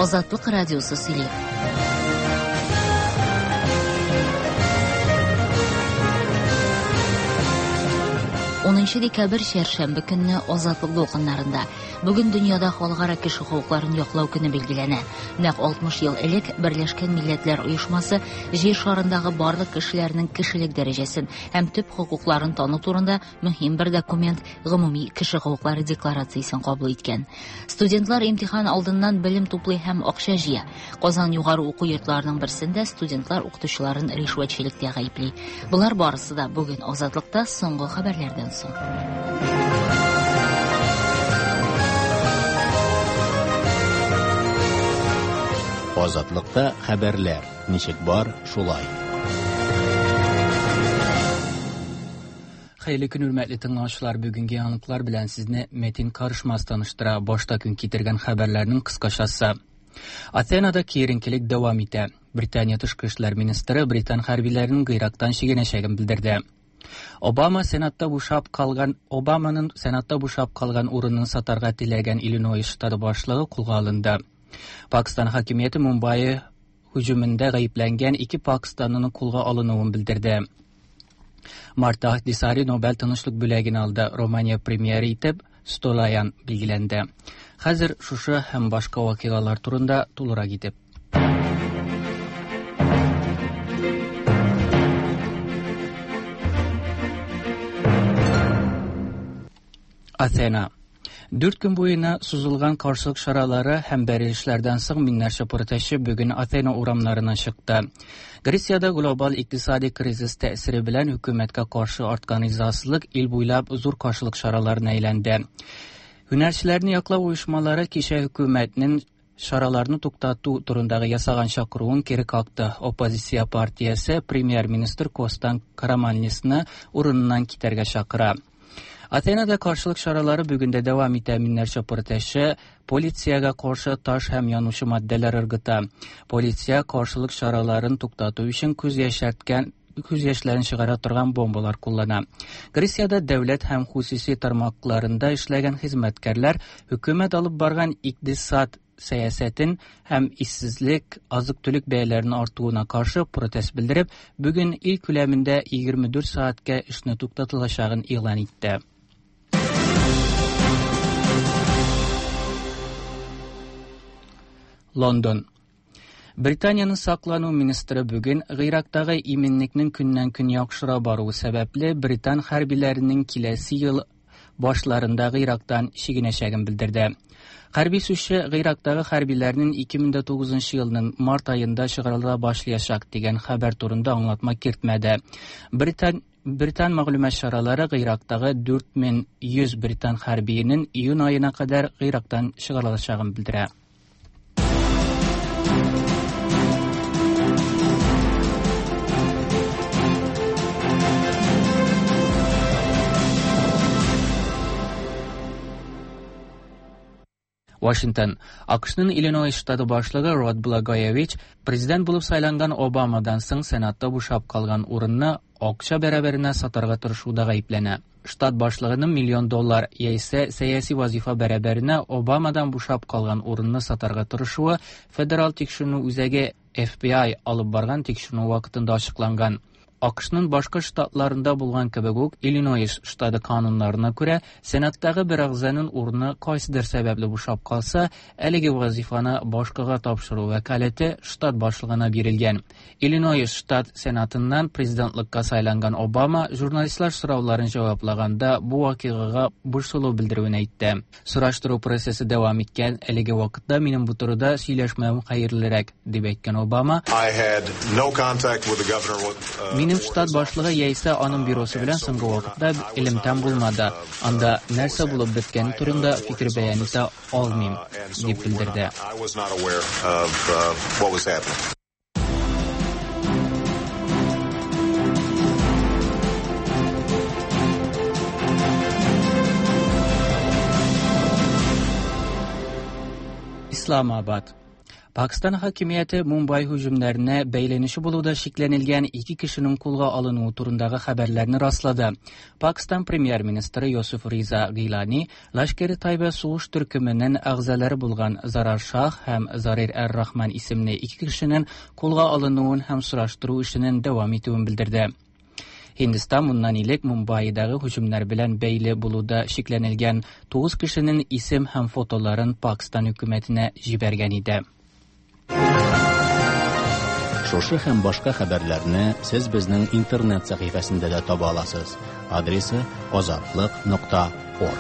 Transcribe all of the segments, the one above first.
Ozodlik radiosi Sili. 10 dekabr shanba kuni ozodlik do'qinlarida bugun dunyoda xalqaro kishi huquqlarini yoqlov kuni belgilana. Naq 60 yil ilk Birlashgan Millatlar Uyushmasi yer sharindagi barliq kishilarning kishilik darajasin ham tub huquqlarini tonu turida muhim bir dokument umumiy kishi huquqlari deklaratsiyasini qabul etgan. Studentlar imtihon oldindan bilim to'play ham oqshajiya. Qozon yuqori o'quv yurtlarining birisida studentlar o'qituvchilarni rishvatchilikda aybli. Bular borasida bugun ozodlikda so'nggi xabarlardan so'ng. Ozodlikda xabarlar nishik bor shulay. Xeyli kun hürmetli tınlaşlar bugünkü yanıtlar bilen sizni Metin Karışmaz tanıştıra başta gün getirgen haberlerinin kıskaşası. Athena'da keyrinkilik devam ete. Britanya Tışkı İşler Ministri Britan harbilerinin Irak'tan şigeneşegin bildirdi. Obama'nın senatda boşap kalgan urunun satarga tilegen Illinois ştatı başlığı kulga alındı. Pakistan hakimiyeti Mumbai hücumunda gayiplengen 2 Pakistanlı'nın kulga alınıvını bildirdi. Mart'ta Ahtisari Nobel Tanışlık Bülagini aldı. Romanya premieri itib Stolayan bilgilendi. Hazır şuşu hem başka vakigalar turunda tulura gidip. Athena 4 gün boyuna suzulgan karşılık şaraları hem berilişlerden soň minlerce proteşçi bugün Athena uramlarına çıktı. Gresiyada global iktisadi krizis tesiri bilen hükümetke karşı artgan izasızlık il boylap zor karşılık şaralarına aylandı. Hünerçilerini yaklap uyuşmaları kişi hükümetinin şaralarını tuktattığı turundagı yasagan şakruğun geri kalktı. Opozisiya partiyası Premier Minister Kostan Karamanlisini urunundan kiterge şakıra. Athena'da karşılık şaraları bugün de devam eten minlerce proteşçi polisiyaga karşı taş hem yanışı maddeler ırgıta. Polisiya karşılık şaraların tuktatı üçün köz yaşların çıgara turgan bombalar kullana. Gresiyada devlet hem hususi tarmaklarında işlegen hizmetkarlar hükümet alıp bargan iktisat siyasetin hem işsizlik, azık-tülük beylerinin arttığına karşı protest bildirip bugün ilk üleminde 24 saatke işini tuktatılacağını ilan etti. London Britanya'nın saklanuv ministri bugün Irak'tagı iminliknin künden-gün yakşıra barığı sebeple Britan harbilerinin kilesi yıl başlarında Irak'tan şigineşegin bildirdi. Harbi suçu Irak'tagı harbilerinin 2009 yılının Mart ayında çıkarılığa başlayacak degen haber turunda anlatma kirtmedi. Britan maglumat şaraları Irak'tagı 4100 Britan harbiyinin iyun ayına kadar Irak'tan çıkarılacağını bildirdi. Washington, AQSh'nın Illinois ştatı başlığı Rod Blagojevich, prezident bulup saylangan Obama'dan soň senatda boşap kalgan urunni akça beraberine satarga tırışuda gayiplenä. Ştat başlığının $1 milyon ýa-ise siyasi vazifa beraberine Obama'dan boşap kalgan urunni satarga tırışuı federal tekşürünü üzege FBI alıp bargan tekşürünü vakitinde açıklangan. AQSh'nın başka ştatlarında bulgan kebek Illinois ştatı kanunlarına göre senatdagi bir agzanın urunu qaysidir sebeple boşap kalsa, elegi vazifani başkaga tapşıruu vakaleti ştat başlığına berilgen. Illinois ştat senatından prezidentlikka saylangan Obama jurnalistlar soravlaryny cevaplaganda bu vakigaga bursulu bildirүүnü aytdy. Suraşdırуу prosesi devam etken, elegi vakitda menin bu turda süýleşmem haýyrlyrak dep aýtgan Obama. Benim ştat başlığı ýa-ise anın bürosu bilen soňky wagtda ilimten bulmada. Anda nerse bulup bitkeni turunda fikir beýan ete almaýym dep bildirdi. İslamabad Pakistan hakimiyeti Mumbai hücumlarına beylenişi buluda şiklenilgen 2 kişinin kulga alınığı turundagı haberlerini rastladı. Pakistan Premier Ministri Yusuf Riza Gilani, Lashkari Tayba Suğuş Türkümünün ağzaları bulgan Zarar Shah hem Zarir Er-Rahman isimli 2 kişinin kulga alınığın hem suraştıruu işinin devam ettiğini bildirdi. Hindistan bundan ilik Mumbai'dagi hücumlar bilen beyli buluda şiklenilgen 9 kişinin isim hem fotoların Pakistan hükümetine jibergen idi. Şoшы һәм башка хәбәрләрне сез безнең интернет сәхифәсендә дә таба аласыз. Адресы ozatliq.org.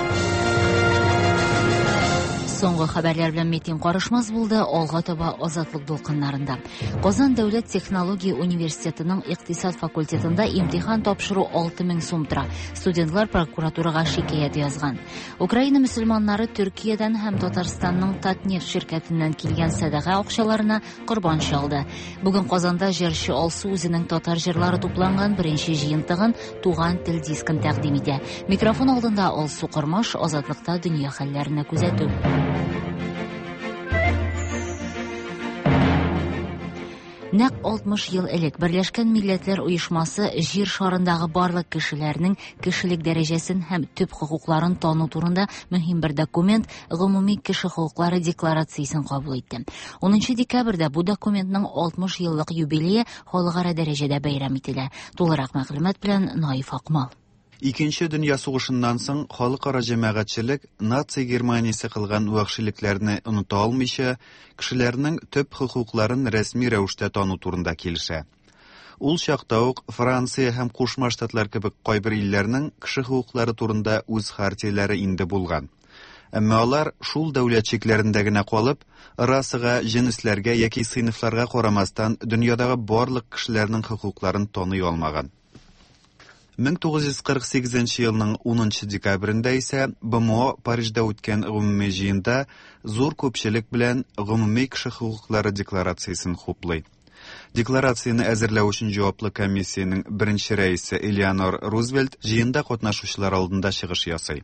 Соңгы хәбәрләр белән Метин карышмас булды. Алга таба Азатлык дулкыннарында. Казан дәүләт технология университетының икътисад факультетында имтихан тапшыру 6000 сум тора. Студентлар прокуратурага шикаят язган. Украина мөселманнары Төркиядән һәм Татарстанның Татнефть şirkәтеннән килгән сәдага акчаларына корбан чалды. Бүген Казанда җырчы Алсу үзенең татар җырлары тупланган беренче җыентыгын Туган тел дискын тәкъдим итә. Микрофон алдында Алсу Кормаш, Азатлыкта дөнья хәлләренә күзәтү. Нәк 60 ел элек Берләшкән Милләтләр Оешмасы җир шарындагы барлык кешеләрнең кешелек дәрәҗәсен һәм төп хокукларын тану турында мөһим бер документ Гомуми кеше хокуклары декларациясен кабул итте. 10 декабрьдә бу документның 60 еллык юбилее халыкара дәрәҗәдә бәйрәм ителә. Тулырак мәгълүмат белән Наиф Акмал. Икенче дөнья сугышыннан соң халыкара җәмәгатьчелек нация Германиясе кылган вахшилекләрне оныта алмыйча, кешеләрнең төп хокукларын рәсми рәвештә тану турында килешә. Ул чакта ук Франция һәм Кушма Штатлар кебек кайбер илләрнең кеше хокуклары турында үз хартияләре инде булган. Әмма алар шул дәүләт чикләрендә генә калып, расыга, җинсләргә яки сыйныфларга карамастан дөньядагы барлык кешеләрнең хокукларын таный алмаган. 1948 елның 10 декабрендә исә БМО Парижда үткән гомуми җыенда зур күпчелек белән гомуми кеше хокуклары декларациясен хуплый. Декларацияны әзерләү өчен җаваплы комиссияның беренче рәисе Элеонор Рузвельт җыенда катнашучылар алдында чыгыш ясый.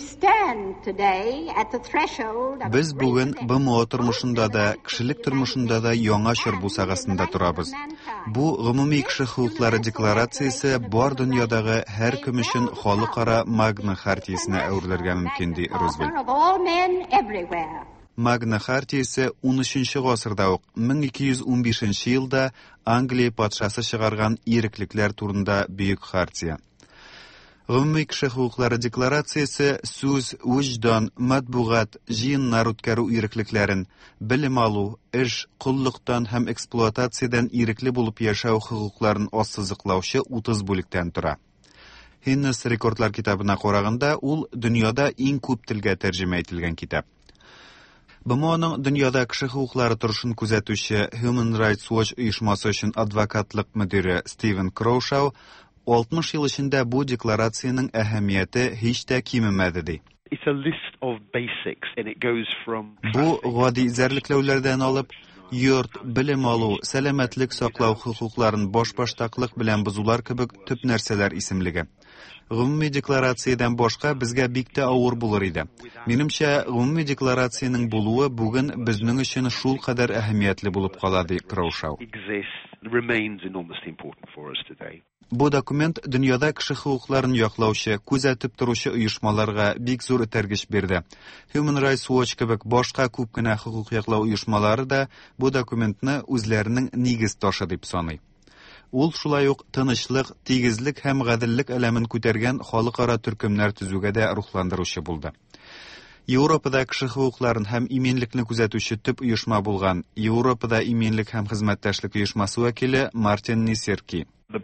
Без бүген БМО тормышында да, кешелек тормышында да яңа чор бусагасында торабыз. Бу гомуми кеше хокуклары декларациясе бар дөньядагы һәр кем өчен халыкара Магна хартиясенә әверелергә мөмкин, ди Рузвельт. Магна хартиясе 13 гасырда ук 1215 елда Англия патшасы чыгарган иреклекләр турында бөек хартия. Гомуми кеше хокуклары декларациясе сүз, вөҗдан, матбугат, җыеннар үткәрү иреклекләрен, белем алу, эш, куллыктан һәм эксплуатациядән ирекле булып яшәү хокукларын ассызыклаучы 30 бүлектән тора. Гиннес рекордлар китабына караганда, ул дөньяда иң күп телгә тәрҗемә ителгән китап. БМОның дөньяда кеше хокуклары торышын күзәтүче Human Rights Watch оешмасы өчен адвокатлык мөдире Стивен Кроушау 60 ел эчендә бу декларацияның әһәмияте һич тә кимемәде, ди. Бу гади зәрлекләүләрдән алып, йорт, белем алу, сәламәтлек саклау хокукларын баш-баштаклык белән бузулар кебек төп нәрсәләр исемлеге. Гомуми декларациядән башка безгә бик тә авыр булыр иде. Минемчә, гомуми декларацияның булуы бүген безнең өчен шул кадәр әһәмиятле булып кала, ди Кроушау. Бу документ дөньяда кеше хокукларын яклаучы, күзәтеп торучы оешмаларга бик зур этәргеч бирде. Human Rights Watch кебек башка күп кенә хокук яклау оешмалары да бу документны үзләренең нигез ташы дип саный. Ул шулай ук тынычлык, тигезлек һәм гаделлек әләмен күтәргән халыкара төркемнәр төзүгә дә рухландыручы булды. Европада кеше хокукларын һәм иминлекне күзәтүче төп оешма булган Европада иминлек һәм хезмәттәшлек оешмасы вәкиле Мартин Нисерки.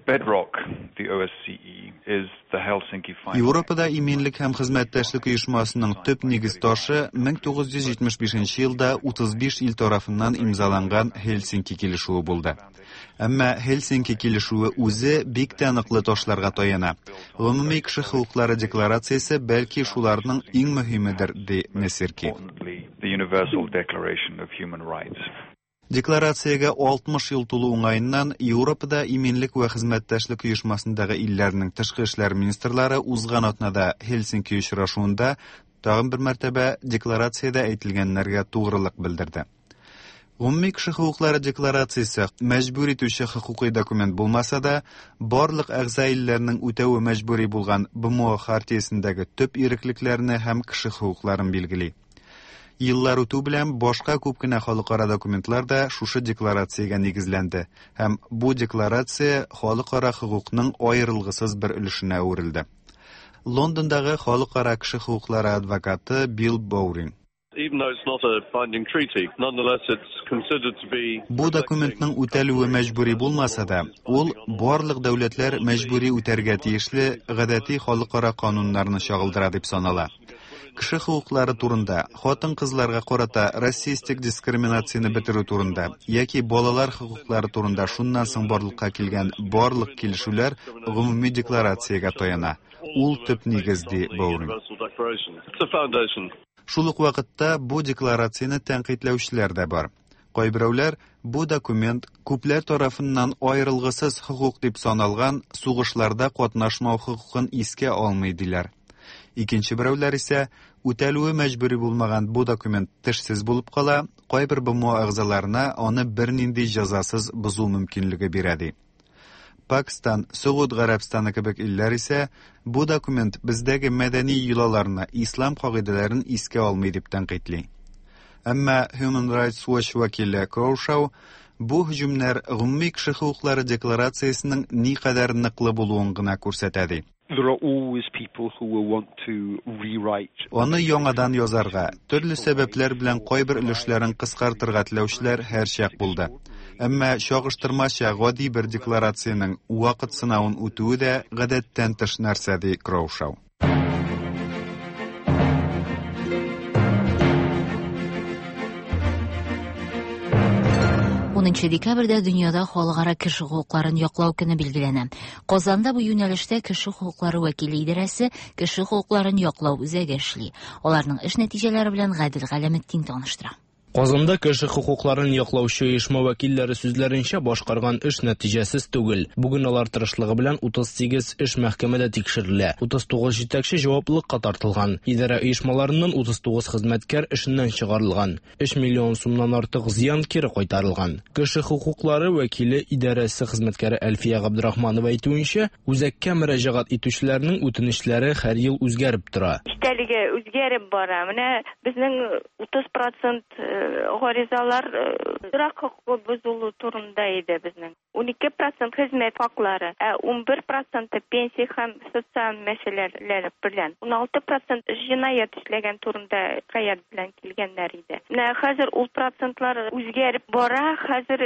Европада иминлек һәм хезмәттәшлек оешмасының төп нигез ташы 1975 елда 35 ил тарафыннан имзаланган Хельсинки килешүе булды. Әмма Хельсинки килешүе үзе бик тә ныклы ташларга таяна. Гомуми кеше хокуклары декларациясе бәлки шуларның иң мөһимедер, ди Несерки. Декларациягә 60 ел тулу уңаеннан Европада иминлек вә хезмәттәшлек оешмасындагы илләрнең тышкы эшләр министрлары узган атнада Хельсинки очрашуында тагын бер мәртәбә декларациядә әйтелгәннәргә тугрылык белдерде. Гомуми кеше хукуклары декларациясе мәҗбүр итүче хукукый документ булмаса да, барлык әгъза илләрнең үтәве мәҗбүри булган БМО хартиясендәге төп иреклекләрне һәм кеше хукукларын билгели. Еллар үтү белән башка күп кенә халыкара документлар да шушы декларациягә нигезләнде һәм бу декларация халыкара хукукның аерылгысыз бер өлешенә әверелде. Лондондагы халыкара кеше хукуклары адвокаты Билл Боуринг Бу документның үтәлүе мәҗбүри булмаса да, ул барлык дәүләтләр мәҗбүри үтәргә тиешле гадәти халыкара кануннарны чагылдыра дип санала. Кеше хукуклары турында, хатын-кызларга карата расистик дискриминацияны бетерү турында яки балалар хукуклары турында шуннан соң барлыкка килгән барлык килешүләр гомуми декларациягә таяна. Ул төп нигез ди Боуринг. Шул ук вакытта бу декларацияны тәнкыйтьләүчеләр дә бар. Кайберәүләр бу документ күпләр тарафыннан аерылгысыз хукук дип саналган сугышларда катнашмау хукукын искә алмый диләр. Икенче берәүләр исә үтәлүе мәҗбүри булмаган бу документ тешсез булып кала, кайбер БМО әгъзаларына аны бернинди җәзасыз бозу мөмкинлеге бирә ди. Пакистан, Сауд Гарәбстаны кебек илләр исә бу документ бездәге мәдәни йолаларны, ислам кагыйдәләрен искә алмый дип тәнкыйтьли. Әмма Human Rights Watch вәкиле Кроушау бу һөҗүмнәр гомуми кеше хукуклары декларациясенең никадәр ныклы булуын гына күрсәтә ди. Аны яңадан язарга, төрле сәбәпләр белән кайбер өлешләрен кыскартырга теләүчеләр һәрчак булды. Әмма чагыштырмача гади бер декларациянең вакыт сынавын үтүе дә гадәттән тыш нәрсә ди Кроушау. 10 декабрьдә дөньяда халыкара кеше хукукларын яклау көне билгеләнә. Казанда бу юнәлештә кеше хукуклары вәкиле идарәсе кеше хукукларын яклау үзәге эшли. Аларның эш нәтиҗәләре белән Гадел Галәметдин таныштыра. Казанда кеше хукукларын яклаучы оешма вәкилләре сүзләренчә башкарган эш нәтиҗәсез түгел. Бүген алар тырышлыгы белән 38 эш мәхкәмәдә тикшерелә. 39 җитәкче җаваплылыкка тартылган. Идарә оешмаларыннан 39 хезмәткәр эшеннән чыгарылган. 3 миллион сумнан артык зыян кире кайтарылган. Кеше хукуклары вәкиле идарәсе хезмәткәре Әлфия Габдрахманова әйтүенчә, үзәккә мөрәҗәгать итүчеләрнең үтенечләре һәр ел үзгәреп тора. Истәлеге үзгәреп бара. Менә безнең 30% гаризалар торак хукук бозулу турында иде безнең. 12% хезмәт хаклары, 11% пенсия һәм социаль мәсьәләләр белән, 16% җинаят эшләгән турында каят белән килгәннәр иде. Менә хәзер ул процентлар үзгәреп бара. Хәзер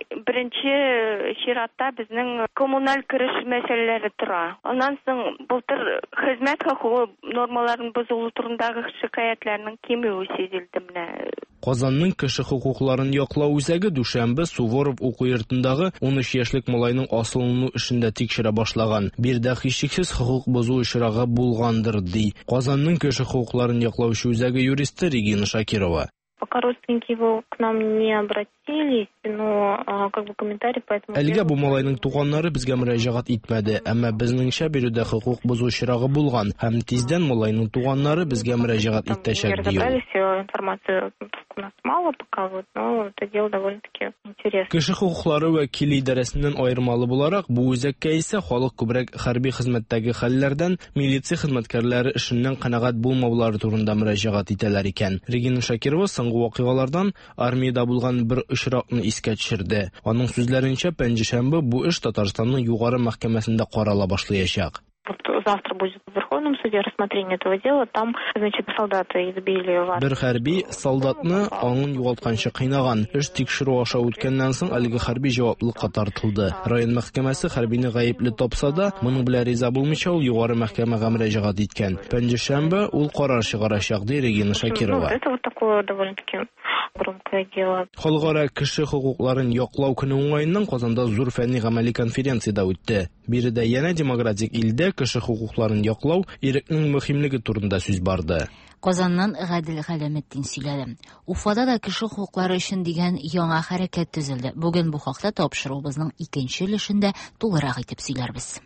беренче чиратта безнең коммуналь кереш мәсьәләләре тора. Аннан соң былтыр хезмәт хукугы нормаларын бозулу турындагы шикаятләрнең кимүе сизелде менә. Казанның кеше хукукларын яклау үзәге дүшәмбе Суворов уку йортындагы 13 яшьлек малайның асылыну эшендә тикшерә башлаган. Бирдә һичшиксез хукук бозу очрагы булгандыр ди Казанның кеше хукукларын яклаучы үзәге юристы Регина Шакирова. Пока родственники его к нам не обратились, но комментарий по этому. Әлегә бу малайның туганнары безгә мөрәҗәгать итмәде, әмма безнеңчә бирүдә хукук бозу очрагы булган һәм тиздән малайның туганнары безгә мөрәҗәгать итәчәк ди. Информацию у нас мало пока вот, но это дело довольно-таки интересно. Кеше хукуклары вәкиле идарәсеннән аермалы буларак, бу үзәккә исә халык күбрәк хәрби хезмәттәге хәлләрдән, милиция хезмәткәрләре эшеннән канәгать булмаулары турында мөрәҗәгать итәләр икән. Регина Шакирова соңгы вакыйгалардан армиядә булган бер очракны искә төшерде. Аның сүзләренчә, пәнҗешәмбе бу эш Татарстанның югары мәхкәмәсендә карала башлаячак. Завтра будет в Верховном суде рассмотрение этого дела. Там, значит, солдаты избили вас. Бер хәрби солдатны аңын югалтканчы кыйнаган. Эш тикшерү аша үткәннән соң әлеге хәрби җаваплылыкка тартылды. Район мәхкәмәсе хәрбине гаепле тапса да, моның белән риза булмыйча ул югары мәхкәмәгә мөрәҗәгать иткән. Пәнҗешәмбе ул карар чыгарачак ди Регина Шакирова. Это вот такое довольно-таки громкое дело. Халыкара кеше хукукларын яклау көне уңаеннан Казанда зур фәнни гамәли конференцияда үтте. Биредә янә демократик илдә кеше хукукларын яклау ирекнең мөһимлеге турында сүз барды. Казаннан Гадел Галәметдин сөйләде. Уфада да кеше хукуклары өчен дигән яңа хәрәкәт төзелде. Бүген бу хакта тапшырубызның икенче өлешендә тулырак итеп сөйләрбез.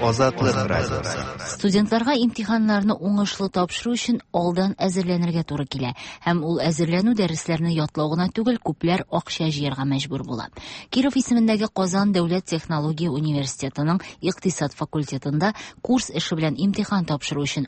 Азатлык радиосы. Студентларга имтиханнарны уңышлы тапшыру өчен алдан әзерләнергә туры килә. Һәм ул әзерләнү дәресләрне ятлау гына түгел, күпләр акча җыярга мәҗбүр була. Киров исемендәге Казан дәүләт технология университетының икътисад факультетында курс эше белән имтихан тапшыру өчен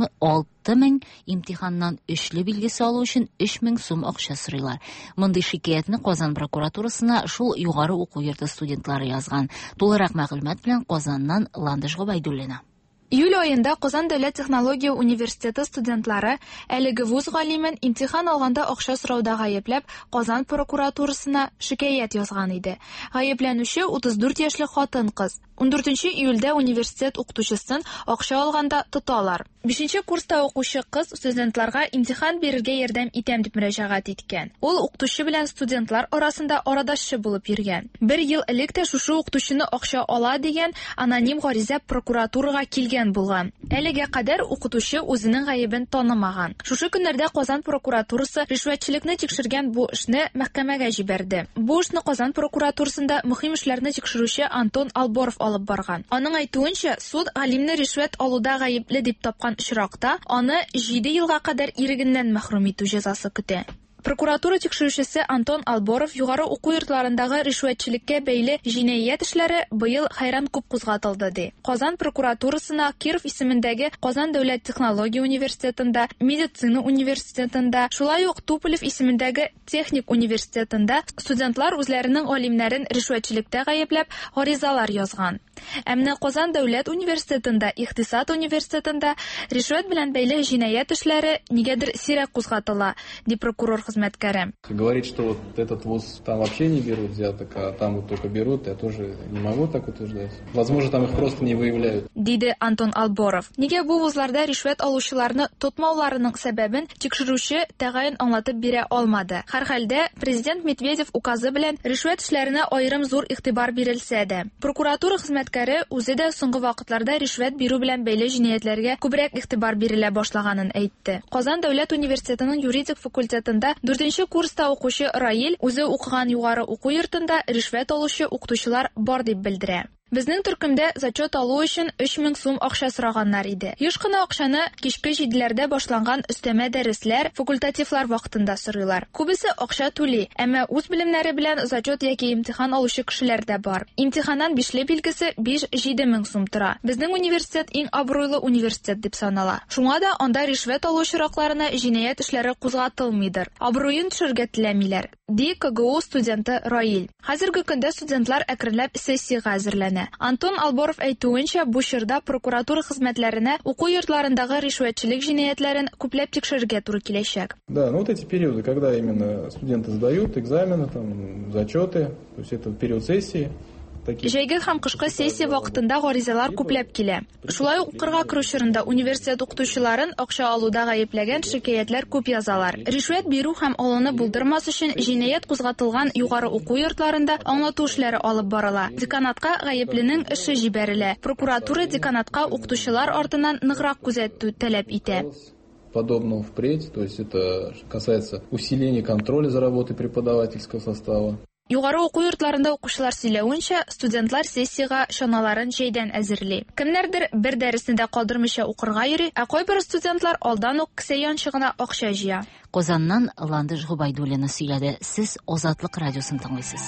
66 мең, имтиханнан өчле билгесе алу өчен 3 мең сум акча сорыйлар. Мондый шикаятны Казан прокуратурасына шул югары уку йорты студентлары язган. Тулырак мәгълүмат белән Казаннан Ландыш Гобайдуллина. Июль айында Казан дәүләт технология университеты студентлары әлеге вуз галимен имтихан алганда акча сорауда гаепләп Казан прокуратурасына шикаят язган иде. Гаепләнүче 34 яшьлек хатын-кыз. 14 июльдә университет укытучысын акча алганда тоталар. 5 курста укучы кыз студентларга имтихан бирергә ярдәм итәм дип мөрәҗәгать иткән. Ул укытучы белән студентлар арасында арадашчы булып йөргән. 1 ел элек тә шушы укытучыны акча ала дигән аноним гариза прокуратурага килгән булган. Әлегә кадәр укытучы үзенең гаебен танымаган. Шушы көннәрдә Казан прокуратурасы ришвәтчелекне тикшергән бу эшне мәхкәмәгә җибәрде. Бу эшне Казан прокуратурасында мөһим эшләрне тикшерүче Антон Алборов алып барган. Аның әйтүенчә, суд галимне ришвәт алуда гаепле дип тапкан очракта аны 7 елга кадәр ирегеннән мәхрүм итү җәзасы көтә. Прокуратура тикшерүчесе Антон Алборов югары уку йортларындагы ришвәтчелеккә бәйле җинаять эшләре быел хайран күп кузгатылды ди. Казан прокуратурасына Киров исемендәге Казан дәүләт технология университетында, медицина университетында, шулай ук Туполев исемендәге техник университетында студентлар үзләренең галимнәрен ришвәтчелектә гаепләп гаризалар язган. Әмма Казан дәүләт университетында, икътисад университетында ришвәт белән бәйле җинаять эшләре нигәдер сирәк кузгатыла, ди прокурор хезмәткәре. Говорит, что вот этот вуз там вообще не берут взяток, а там вот только берут, я тоже не могу так утверждать. Возможно, там их просто не выявляют. Диде Антон Алборов. Нигә бу вузларда ришвәт алучыларны тотмауларының сәбәбен тикшерүче тәгаен аңлатып бирә алмады. Һәрхәлдә президент Медведев указы белән ришвәт эшләренә аерым зур игътибар бирелсә дә, прокуратура хезмәткәре үзе дә соңгы вакытларда ришвәт бирү белән бәйле җинаятләргә күбрәк игътибар бирелә башлаганын әйтте. Казан дәүләт университетының юридик факультетында 4 курста укучы Раил үзе укыган югары уку йортында ришвәт алучы укытучылар бар дип белдерә. Безнең төркемдә зачет алу өчен 3 мең сум акча сораганнар иде. Еш кына акчаны кичке 7ләрдә башланган өстәмә дәресләр, факультативлар вакытында сорыйлар. Күбесе акча түли, әмма үз белемнәре белән зачет яки имтихан алучы кешеләр дә бар. Имтиханнан бишле билгесе 5-7 мең сум тора. Безнең университет иң абруйлы университет дип санала. Шуңа да анда ришвәт алу чиракларына җинаять эшләре кузгатылмыйдыр. Абруен төшергә теләмиләр, ди КГУ студенты Раил. Хәзерге көндә студентлар әкренләп сессиягә әзерләнә. Антон Алборов әйтүенчә, бу чорда прокуратура хезмәтләренә уку йортларындагы ришвәтчелек җинаятьләрен күпләп тикшерергә туры киләчәк. Да, ну вот эти периоды, когда именно студенты сдают экзамены, там, зачеты, то есть это период сессии. Җәйге һәм кышкы сессия вакытында гаризалар күпләп килә. Шулай ук укырга керү чорында университет укытучыларын акча алуда гаепләгән шикаятләр күп язалар. Ришвәт бирү һәм алуны булдырмас өчен җинаять кузгатылган югары уку йортларында аңлату эшләре алып барыла. Деканатка гаепленең эше җибәрелә. Прокуратура деканатка укытучылар артыннан ныграк күзәтү таләп итә. Подобного впредь, то есть это касается усиления контроля за работой преподавательского состава. Югары уку йортларында укучылар сөйләвенчә, студентлар сессиягә чаналарын җәйдән әзерли. Кемнәрдер бер дәресне дә калдырмыйча укырга йөри, ә кайбер студентлар алдан ук кесә янчыгына акча җыя. Казаннан Ландыш Гобайдуллина сөйләде. Сез Азатлык радиосын тыңлыйсыз.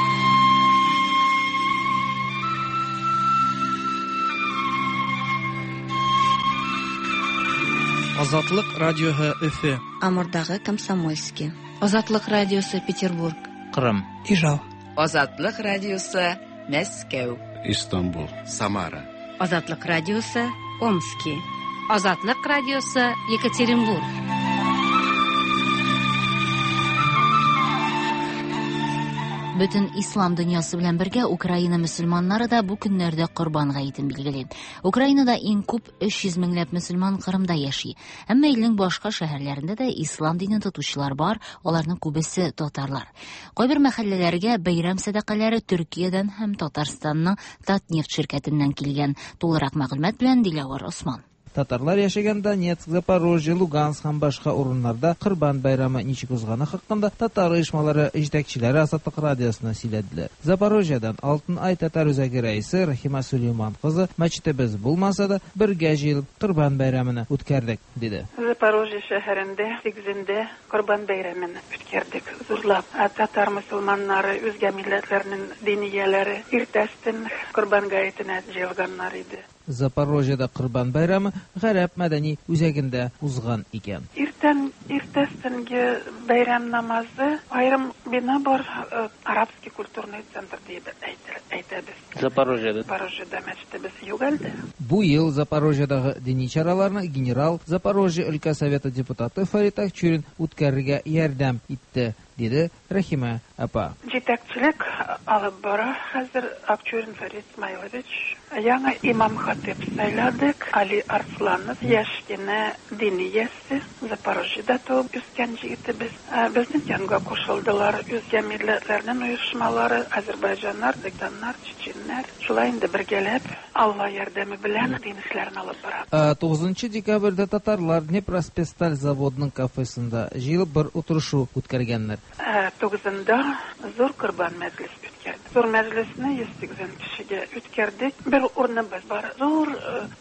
Азатлык радиоһы Өфе. Амурдагы Комсомольский. Азатлык радиосы Петербург. Кырым. Ижау. Азатлык радиосы Мәскәү. Истанбул. Самара. Азатлык радиосы Омский. Азатлык радиосы Екатеринбург. Бөтен ислам дөньясы белән бергә Украина мөселманнары да бу көннәрдә Корбан гаетен билгели. Украинада иң күп 300 меңләп мөселман Кырымда яши. Әмма илнең башка шәһәрләрендә дә ислам динен тотучылар бар, аларның күбесе татарлар. Кайбер мәхәлләләргә бәйрәм сәдакалары Төркиядән һәм Татарстанның Татнефть ширкәтеннән килгән. Тулырак мәгълүмат белән Диләвар Осман. Татарлар яшәгән Донецк, Запорожье, Луганск һәм башка урыннарда Корбан байрамы ничек узганы хакында татар оешмалары җитәкчеләре Азатлык радиосына сөйләделәр. Запорожьедан Алтын Ай татар үзәге рәисе Рахима Сулейман кызы мәчетебез булмаса да бергә җыелып Корбан байрамын үткәрдек диде. Запорожье шәһәрендә 8-нче Корбан байрамын үткәрдек. Зурлап татар мөселманнары үзгә милләтләрнең динияләре иртәстен Корбан гаетенә җыелганнар иде. Запорожьеда Корбан байрамы гарәп мәдәни үзәгендә узган икән. Иртәстенге байрам намазы айрым бина бар арабский культурный центр дип әйтәбез. Запорожьеда мәчетебез югалды. Бу ел Запорожьедагы дини чараларны генерал Запорожье өлкә советы депутаты Фарит Акчурин үткәрергә ярдәм итте, диде Рахима апа. Җитәкчелек алып бара хәзер Акчурин Фарит Исмаилович. Яңа имам хатип сайладык. Али Арсланов яшькенә дини ясе Запорожьеда туып үскән җегетебез. Безнең янга кушылдылар үзгә милләтләрнең оешмалары, азәрбайҗаннар, декданнар, чеченнәр. Шулай инде бергәләп Алла ярдәме белән дин эшләрен алып бара. 9 декабрьдә татарлар Днепроспесталь заводының кафесында җыелып бер утырышу үткәргәннәр. 9-нда зур Корбан мәҗлесе үткәрде. Зур мәҗлесне 180 кешегә үткәрдек. Бер урыныбыз бар. Зур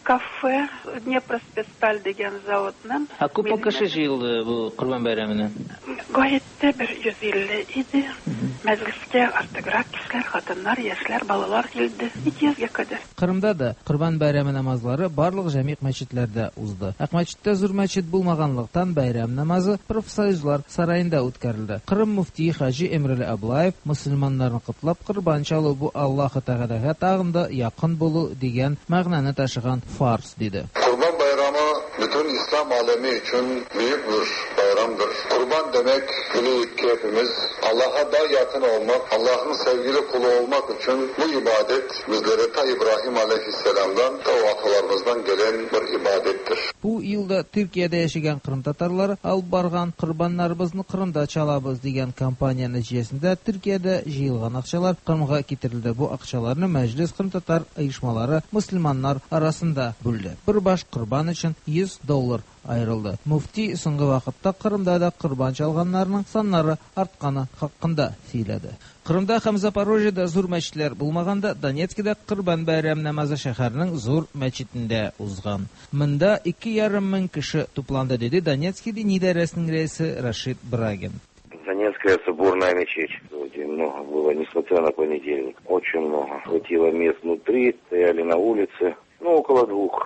кафе Днепроспесталь дигән заводның. Күп кеше җыелды бу Корбан байрамына? Гаетте 150 иде. Мәҗлескә артыграк кешеләр, хатыннар, яшьләр, балалар килде. 200-гә кадәр. Кырымда да Корбан байрамы намазлары барлык җәмигъ мәчетләрдә узды. Мәчеттә зур мәчет булмаганлыктан байрам намазы профсоюзлар сараенда үткәрелде. Кырым муфтии Хаҗи Эмрәле Аблаев мөселманнарны котлап Корбан чалу бу Аллаһы Тәгаләгә тагын да якын булу дигән мәгънәне ташыган фарз диде. Kurban bayramı bütün İslam alemi için büyük bir bayramdır. Kurban demek günlük hepimiz Allah'a daha yakın olmak, Allah'ın sevgili kulu olmak için bu ibadet bizlere ta İbrahim Aleyhisselam'dan ta atalarımızdan gelen bir ibadettir. Bu yılda Türkiye'de yaşayan Kırım Tatarları alып барган Корбаннарыбызны Кырымда чалабыз дигән кампания нәтиҗәсендә Türkiye'de җыелган акчалар Кырымга китерилде. Бу акчаларны мәҗлес Кырым татар оешмалары мөселманнар арасында бүлде. Бер баш Корбан өчен $100 аерылды. Муфти соңгы вакытта Кырымда да Корбан чалганнарның саннары артканы хакында сөйләде. Кырымда һәм Запорожьеда зур мәчетләр булмаганда, Донецкида Корбан байрам намазы шәһәрнең зур мәчетендә узган. Монда 2,5 мең кеше тупланды, диде Донецкий дини идарәсенең рәисе Рашид Брагин. Донецкая соборная мечеть. Очень много было, несмотря на понедельник. Очень много. Хватило мест внутри, стояли на улице. Около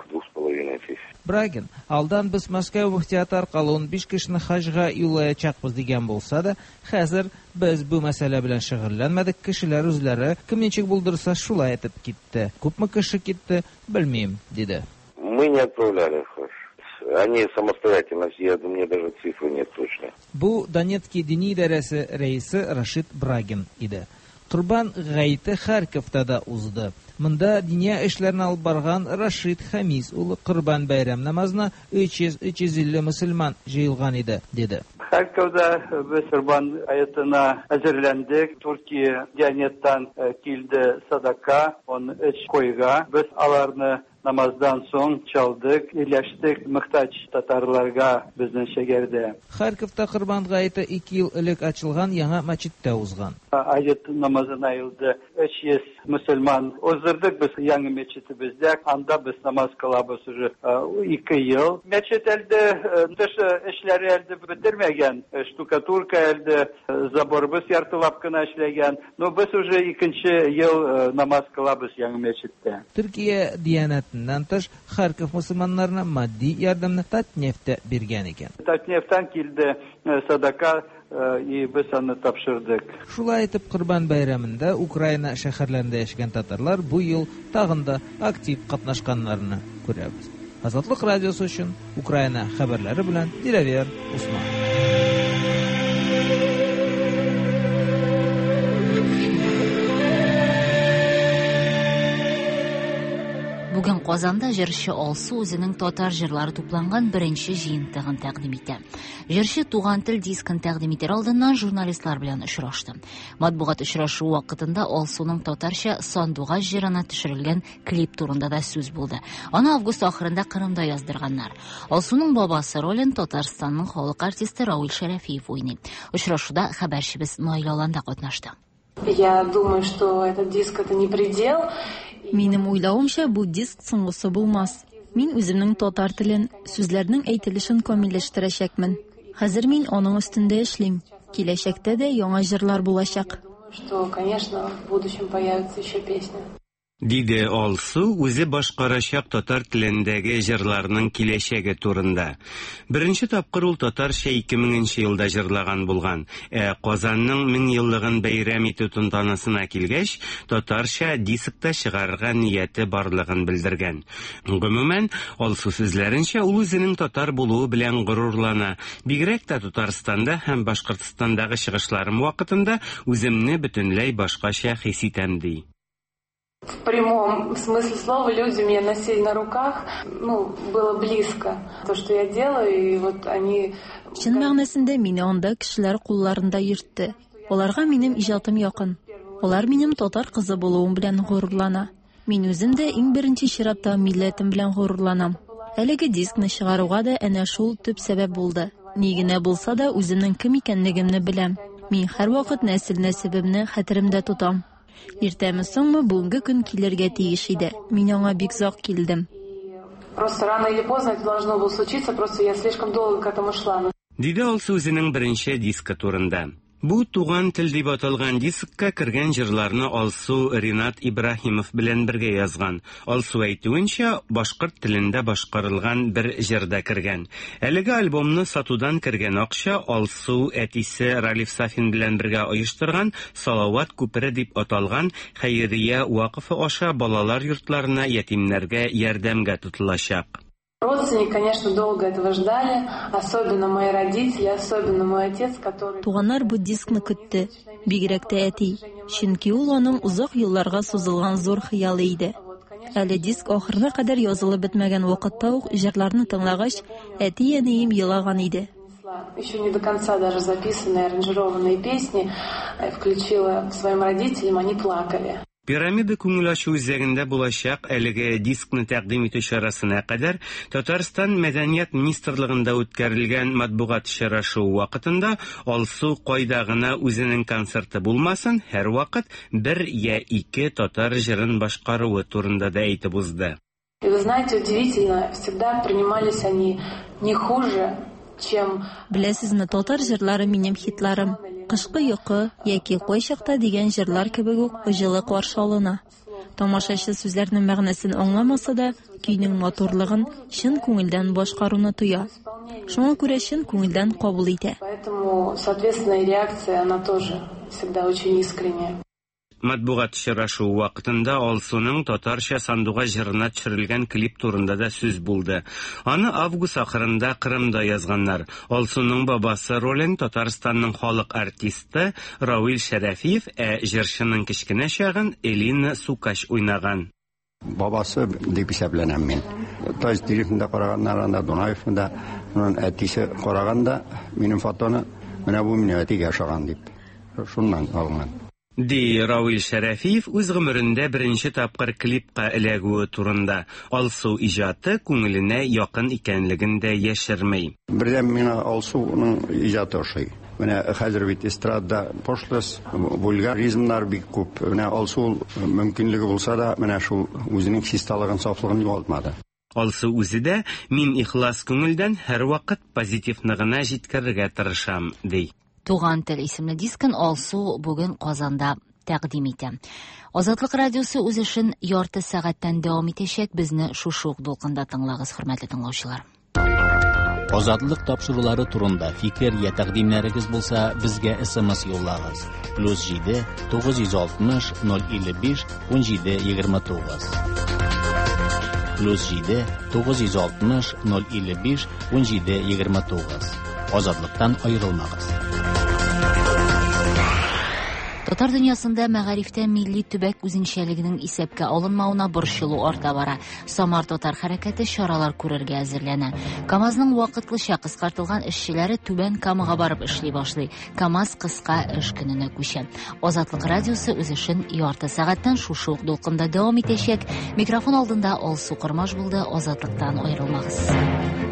2,5 тысяч. Брагин, алдан без Мәскәү муфтияты аркылы 15 кешене хаҗга юлаячакбыз дигән булса да, хәзер без бу мәсьәлә белән шөгыльләнмәдек. Кешеләр үзләре кем ничек булдырса шулай итеп китте. Күпме кеше китте, белмим, диде. Мы не отправляли хаж. Они самостоятельно, я думаю, даже цифры нет точно. Бу Донецкий дини идарәсе рәисе Рашид Брагин иде. Корбан гаете Харьковта да узды. Монда диния эшләрен алып барган Рашид Хамис улы Корбан байрам намазына 300-350 мөселман җыелган иде, диде. Харьковда без Корбан аятына әзерләндек. Türkiye Diyanet'tan килде садака, он 3 койга. Без аларны намаздан соң чалдык, ирләштек мөхтаҗ татарларга безнең шәһәрдә. Харьковта Корбан гаете 2 ел элек ачылган яңа мәчеттә узган. Аят намазына елды 300 мөселман уздырдык без яңа мәчетебездә. Анда без намаз кылабыз уже 2 ел. Мәчет әлдә тыш эшләре әлдә бетермәгән. Штукатурка әлдә заборбыз яртылап кына эшләгән. Но без уже 2нче ел намаз кылабыз яңа мәчеттә. Төркия Диянәтеннән тыш Харьков мөселманнарына матди ярдәмне Татнефтә биргән икән. Татнефтан килде садака и без аны тапшырдык. Шулай итеп Корбан байрамында Украина шәһәрләрендә яшәгән татарлар бу ел тагын да актив катнашканнарны күрәбез. Азатлык радиосы өчен Украина хәбәрләре белән Диләвер Усман. Бүген Казанда җырчы Алсу үзенең татар җырлары тупланган беренче җыентыгын тәкъдим итә. Җырчы туган тел дискын тәкъдим итәр алдыннан журналистлар белән очрашты. Матбугат очрашуы вакытында Алсуның татарча Сандугач җырына төшерелгән клип турында да сүз булды. Аны август ахырында Кырымда яздырганнар. Алсуның бабасы ролен Татарстанның халык артисты Равил Шәрәфиев уйный. Очрашуда хәбәрчебез Наил Аланда катнашты. Я думаю, что этот диск это не предел. Минем уйлавымча, бу диск соңгысы булмас. Мин үземнең татар телен, сүзләрнең әйтелешен камилләштерәчәкмен. Хәзер мин аның өстендә эшлим. Киләчәктә дә яңа җырлар булачак. Что, конечно, в будущем появится еще песня. Диде Алсу үзе башкарачак татар телендәге җырларның киләчәге турында. Беренче тапкыр ул татарча 2000 елда җырлаган булган. Казанның 1000 еллыгын бәйрәм итү тантанасына килгәч, татарча дискта чыгарырга нияте барлыгын белдергән. Гомумән, Алсу сүзләренчә, ул үзенең татар булуы белән горурлана. Бигрәк тә Татарстанда һәм Башкортостандагы чыгышларым вакытында үземне бөтенләй башкача хис итәм ди. В прямом смысле слова люди меня носили на руках, было близко то, что я делаю, и вот они... Чын мәгънәсендә мине анда кешеләр кулларында йөртте. Аларга минем иҗатым якын. Алар минем татар кызы булуым белән горурлана. Мин үзем дә иң беренче чиратта милләтем белән горурланам. Әлеге дискны чыгаруга да әнә шул төп сәбәп булды. Ни генә булса да үземнең кем икәнлегемне беләм. Мин һәрвакыт нәселебемне хәтеремдә тотам. Иртәме-соңмы бүгенге көн килергә тиеш иде. Мин аңа бик зак килдем. Просто рано или поздно это должно было случиться, просто я слишком долго к этому шла. Диде Алсу үзенең беренче диска турында. Бу туган тел дип аталган дискка кергән җырларны Алсу Ринат Ибраһимов белән бергә язган. Алсу әйтүенчә, башкорт телендә башкарылган бер җырда кергән. Әлеге альбомны сатудан кергән акча Алсу әтисе Ралиф Сафин белән бергә оештырган Салават күпере дип аталган хәйрия вакыфы аша балалар йортларына, ятимнәргә ярдәмгә тотылачак. Родственники, конечно, долго этого ждали, особенно мои родители, особенно мой отец, который... Туганнар бу дискны көтте, бигрәк тә әти, чөнки ул аның узак елларга сузылган зур хыялы иде. Әле диск ахырына кадәр язылып бетмәгән вакытта ук җырларны тыңлагач, әти-әнием елаган иде. Еще не до конца даже записанные, аранжированные песни включила своим родителям, они плакали. Пирамида күңел ачу үзәгендә булачак әлеге дискны тәкъдим итү чарасына кадәр Татарстан Мәдәният министрлыгында үткәрелгән матбугат очрашуы вакытында Алсу кайда гына үзенең концерты булмасын, һәрвакыт бер я ике татар җырын башкаруы турында да әйтеп узды. И вы знаете, удивительно, всегда принимались они не хуже, чем... Беләсезме, татар җырлары минем хитларым. Кышкы йокы яки кайчакта дигән җырлар кебек үк җылы каршы алына. Тамашачы сүзләрнең мәгънәсен аңламаса да, көйнең матурлыгын чын күңелдән башкаруны тоя. Шуңа күрә чын күңелдән кабул итә. Поэтому, соответственно, реакция она тоже всегда очень искренняя. Матбугат очрашуы вакытында Алсуның татарча Сандугач җырына төшерелгән клип турында да сүз булды. Аны август ахырында Кырымда язганнар. Алсуның бабасы ролен Татарстанның халык артисты Равил Шәрәфиев, җырчының кечкенә чагын Элина Сукач уйнаган. Бабасы дип исәпләнәм мин. Таз телефонда караганнарында, Дунаевда, әтисе караганда, минем фотоны менә бу мине әтигә ошаган дип. Шуннан алган. Ди Равил Шәрәфиев үз гомерендә беренче тапкыр клипка эләгүе турында. Алсу иҗаты күңеленә якын икәнлеген дә яшермәй. Бердән миңа Алсуның иҗаты ошый. Менә хәзер бит эстрада пошлос, вульгаризмнар бик күп. Менә Алсу мөмкинлеге булса да, менә шул үзенең чисталыгын, сафлыгын югалтмады. Алсу үзе дә мин ихлас күңелдән һәрвакыт позитивны гына җиткерергә тырышам, ди. Туган тел исемле дискын Алсу бүген Казанда тәкъдим итә. Азатлык радиосы үз эшен ярты сәгатьтән дәвам итәчәк. Безне шушы ук дулкында тыңлагыз, хөрмәтле тыңлаучылар. Азатлык тапшырулары турында фикер я тәкъдимнәрегез булса, безгә SMS юллагыз. +7 960 055 1729. +7 960 055 1729. Азатлыктан аерылмагыз. Татар дөньясында мәгарифтә милли төбәк үзенчәлегенең исәпкә алынмауына борчылу арта бара. Самар татар хәрәкәте чаралар күрергә әзерләнә. КАМАЗның вакытлыча кыскартылган эшчеләре Түбән Камага барып эшли башлый. КАМАЗ кыска эш көненә күчә. Азатлык радиосы үз эшен ярты сәгатьтән шушы ук дулкында дәвам итәчәк. Микрофон алдында Алсу Кырмаш булды. Азатлыктан аерылмагыз.